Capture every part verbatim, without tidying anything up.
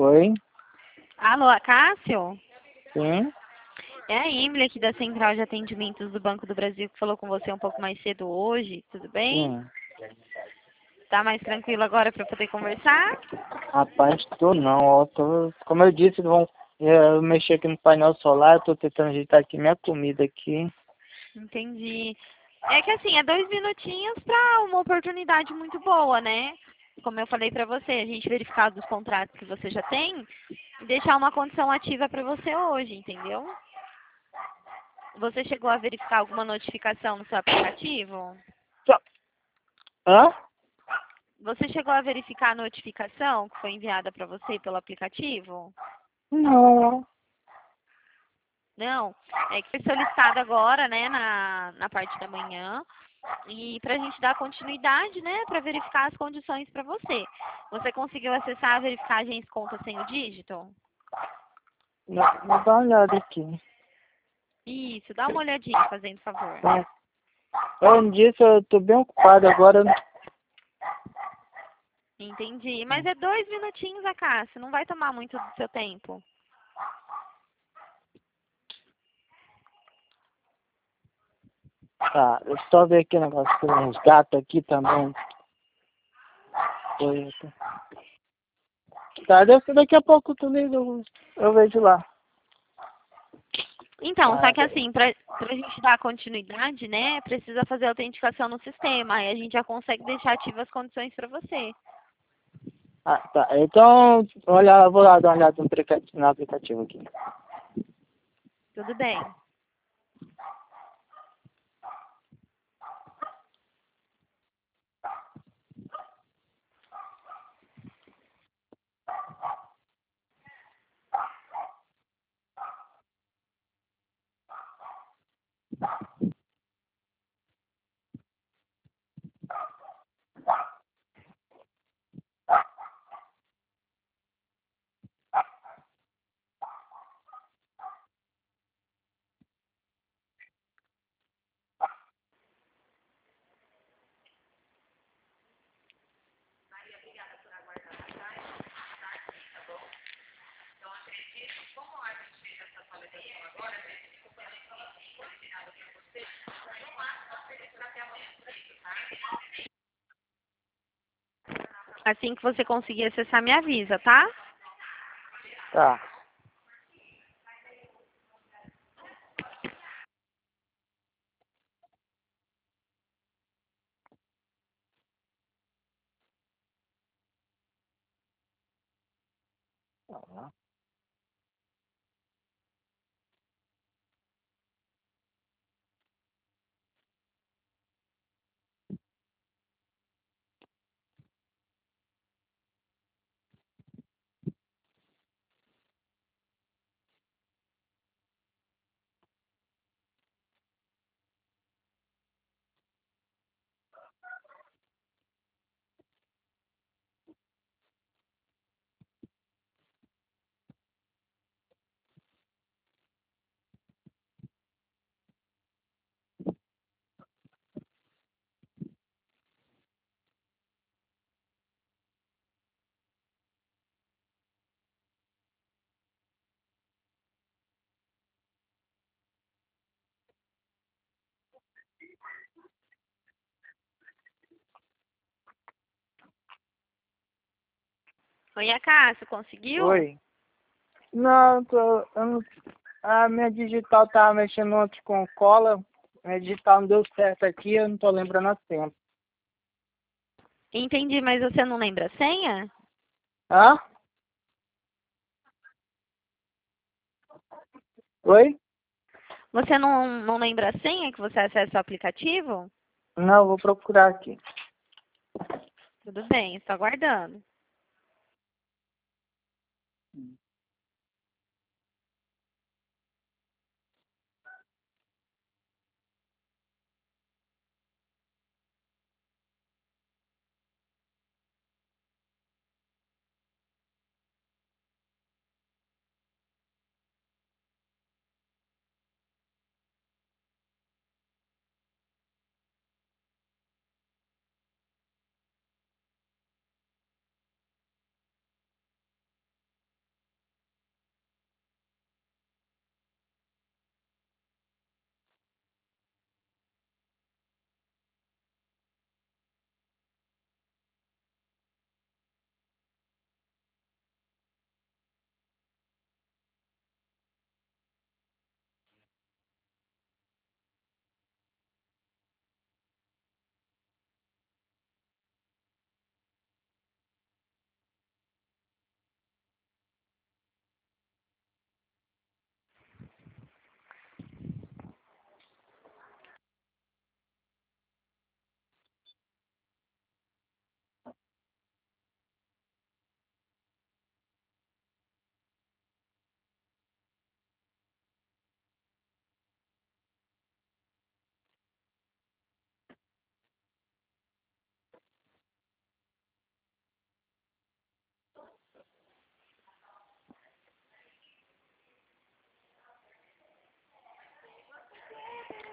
Oi? Alô, Cássio? Sim? É a Emily aqui da Central de Atendimentos do Banco do Brasil que falou com você um pouco mais cedo hoje, tudo bem? Sim. Tá mais tranquilo agora para poder conversar? Rapaz, tô não, ó. Tô, como eu disse, vão é, mexer aqui no painel solar, eu tô tentando ajeitar aqui minha comida aqui. Entendi. É que assim, é dois minutinhos para uma oportunidade muito boa, né? Como eu falei para você, a gente verificar dos contratos que você já tem e deixar uma condição ativa para você hoje, entendeu? Você chegou a verificar alguma notificação no seu aplicativo? Só- Hã? Você chegou a verificar a notificação que foi enviada para você pelo aplicativo? Não. Não, é que foi solicitado agora, né, na, na parte da manhã, e para a gente dar continuidade, né, para verificar as condições para você. Você conseguiu acessar a verificagens conta sem o dígito? Não, vou dar uma olhada aqui. Isso, dá uma olhadinha, fazendo favor. Tá. Eu disse, eu tô bem ocupado agora. Entendi, mas é dois minutinhos, Acácio, não vai tomar muito do seu tempo. Tá, eu só ver aqui o negócio, tem uns gatos aqui também. Oi, tá, Tá, daqui daqui a pouco tu liga, eu, eu vejo lá. Então, só Ah, que assim, para a gente dar continuidade, né, precisa fazer a autenticação no sistema, aí a gente já consegue deixar ativas as condições para você. ah, tá. Então, olha, vou lá dar uma olhada no aplica- no aplicativo aqui. Tudo bem. Assim que você conseguir acessar, me avisa, tá? Tá. Tá. Oi, Acácio, conseguiu? Oi. Não, tô, eu não, a minha digital tava mexendo ontem com cola. Minha digital não deu certo aqui, eu não tô lembrando a senha. Entendi, mas você não lembra a senha? Hã? Oi? Você não, não lembra a senha que você acessa o aplicativo? Não, vou procurar aqui. Tudo bem, estou aguardando.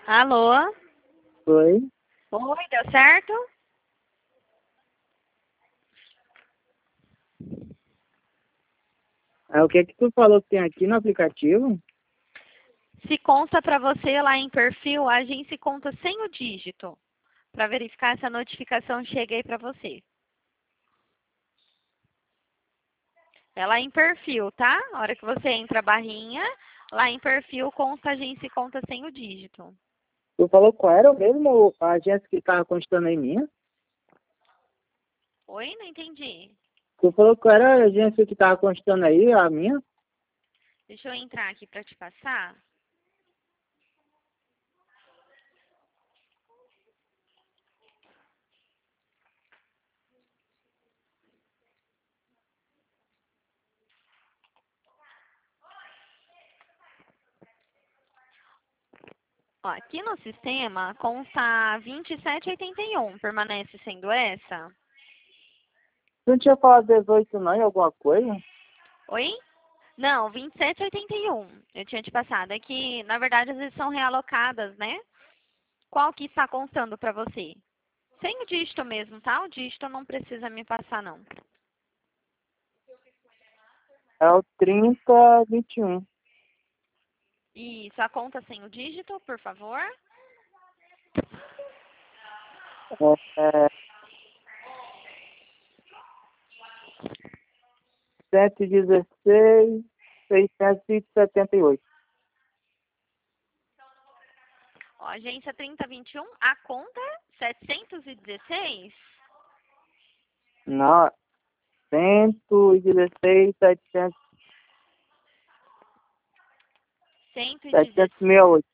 Alô? Oi? Oi, deu certo? É o que que tu falou que tem aqui no aplicativo? Se consta para você lá em perfil, a agência conta sem o dígito, para verificar se a notificação chega aí para você. É lá em perfil, tá? A hora que você entra a barrinha, lá em perfil consta a agência conta sem o dígito. Tu falou qual era o mesmo a agência que tava constando aí minha? Oi, não entendi. Tu falou qual era a agência que tava constando aí, a minha? Deixa eu entrar aqui para te passar. Ó, aqui no sistema consta vinte e sete e oitenta e um. Permanece sendo essa? Tu não tinha falado dezoito não, em alguma coisa? Oi? Não, vinte e sete e oitenta e um. Eu tinha te passado. É que, na verdade, às vezes são realocadas, né? Qual que está constando para você? Sem o dígito mesmo, tá? O dígito não precisa me passar, não. É o trinta vinte e um. Isso, a conta sem o dígito, por favor. É, é cento e dezesseis, seiscentos e setenta e oito. Ó, agência trinta vinte e um, a conta é setecentos e dezesseis? Não, cento e dezesseis, setecentos, cento e dezesseis. setecentos e sessenta e oito.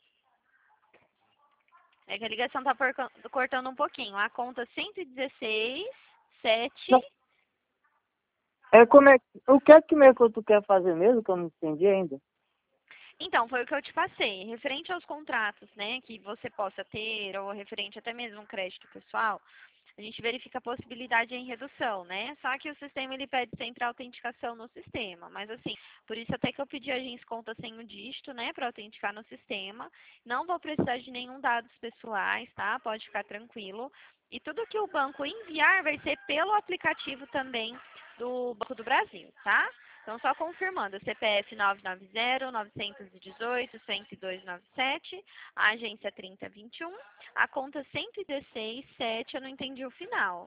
É que a ligação tá porca- cortando um pouquinho. A conta cento e dezesseis, sete. Não, é como é, o que é que mesmo que tu quer fazer mesmo, que eu não entendi ainda? Então, foi o que eu te passei. Referente aos contratos, né, que você possa ter, ou referente até mesmo um crédito pessoal, a gente verifica a possibilidade em redução, né? Só que o sistema, ele pede sempre a autenticação no sistema. Mas, assim, por isso até que eu pedi a agência conta sem o dígito, né, para autenticar no sistema. Não vou precisar de nenhum dados pessoais, tá? Pode ficar tranquilo. E tudo que o banco enviar vai ser pelo aplicativo também do Banco do Brasil, tá? Então, só confirmando, C P F nove nove zero, nove um oito, zero dois nove sete, a agência trinta vinte e um, a conta cento e dezesseis, sete, eu não entendi o final.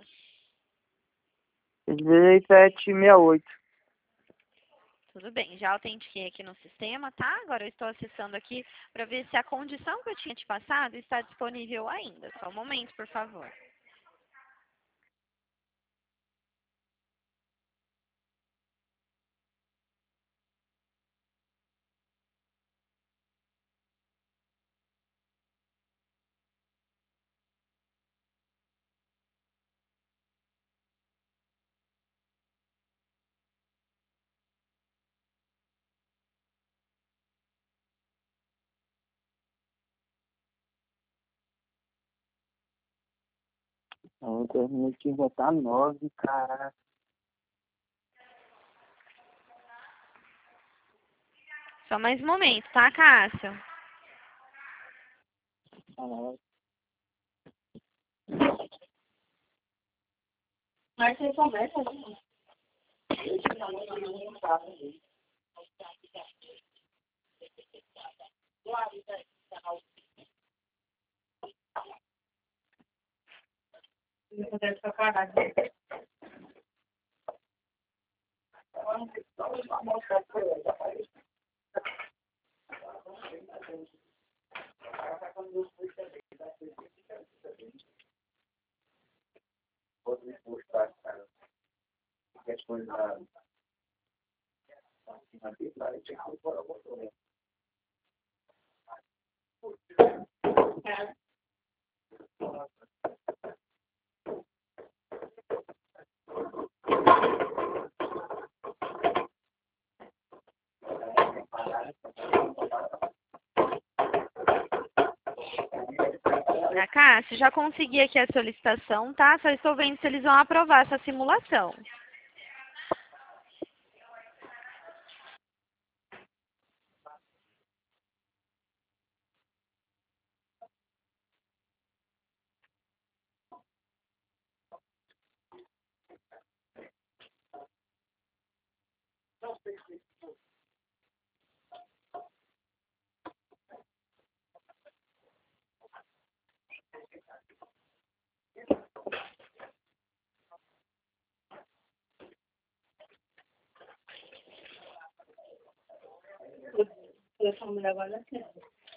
dezessete sessenta e oito. Tudo bem, já autentiquei aqui no sistema, tá? Agora eu estou acessando aqui para ver se a condição que eu tinha te passado está disponível ainda. Só um momento, por favor. Eu terminei de botar nove, caraca. Só mais um momento, tá, Cássio? Mas você começa ali. Ah, Cássio, já consegui aqui a solicitação, tá? Só estou vendo se eles vão aprovar essa simulação. essa mulher vale a pena.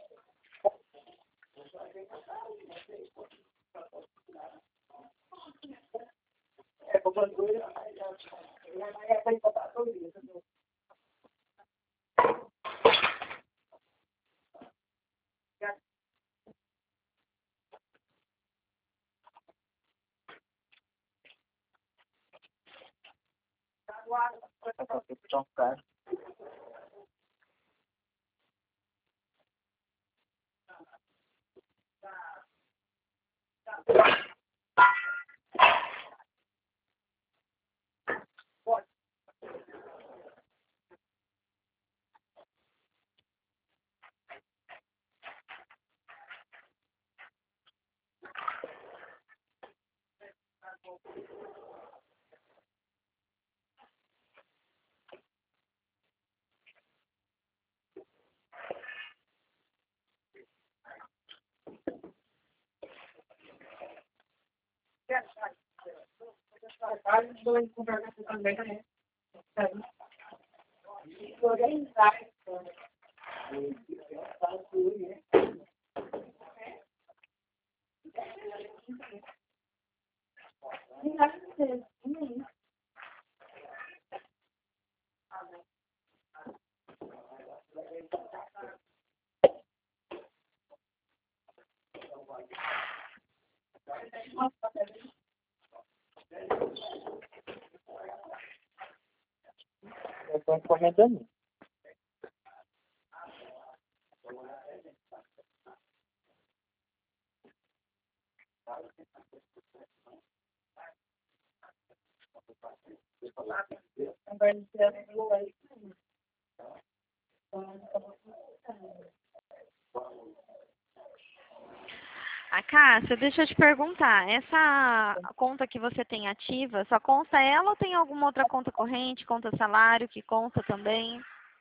É, como dois, é para encontrar todo dia. Eu estou encomendando. A Cássia, deixa eu te perguntar, essa conta que você tem ativa, só consta ela ou tem alguma outra conta corrente, conta salário que consta também?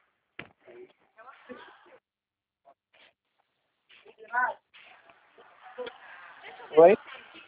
Oi?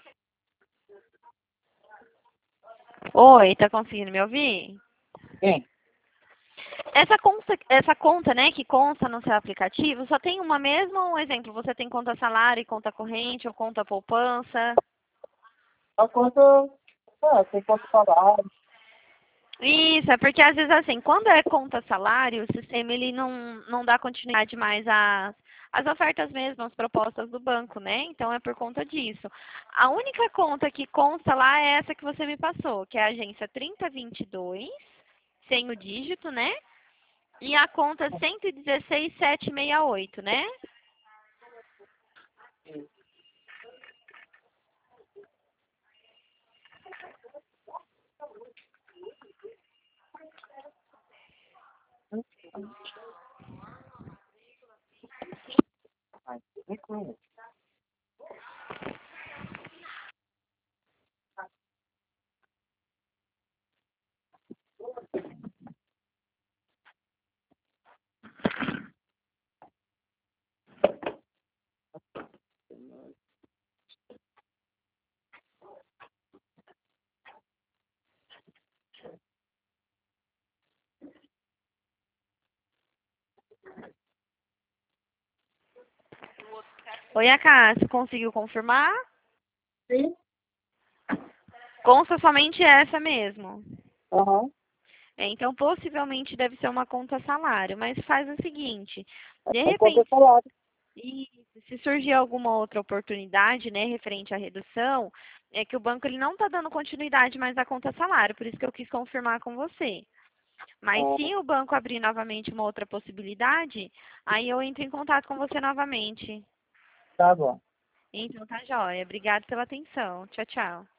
Oi, tá conseguindo me ouvir? Sim. Essa conta, essa conta, né, que consta no seu aplicativo, só tem uma mesmo? Um exemplo, você tem conta salário e conta corrente ou conta poupança? A conta, ah, tem quanto salário. Isso, é porque às vezes assim, quando é conta salário, o sistema ele não, não dá continuidade mais às, às ofertas mesmo, às propostas do banco, né? Então é por conta disso. A única conta que consta lá é essa que você me passou, que é a agência trinta vinte e dois, sem o dígito, né? E a conta cento e dezesseis mil setecentos e sessenta e oito, né? Ai, cinco minutos. Oi, Acácio, conseguiu confirmar? Sim. Consta somente essa mesmo. Aham. É, então, possivelmente deve ser uma conta salário, mas faz o seguinte, de É quanto repente, salário. e se surgir alguma outra oportunidade, né, referente à redução, é que o banco ele não está dando continuidade mais à conta salário, por isso que eu quis confirmar com você. Mas Ah, se o banco abrir novamente uma outra possibilidade, aí eu entro em contato com você novamente. tá bom. Então, tá joia. Obrigada pela atenção. Tchau, tchau.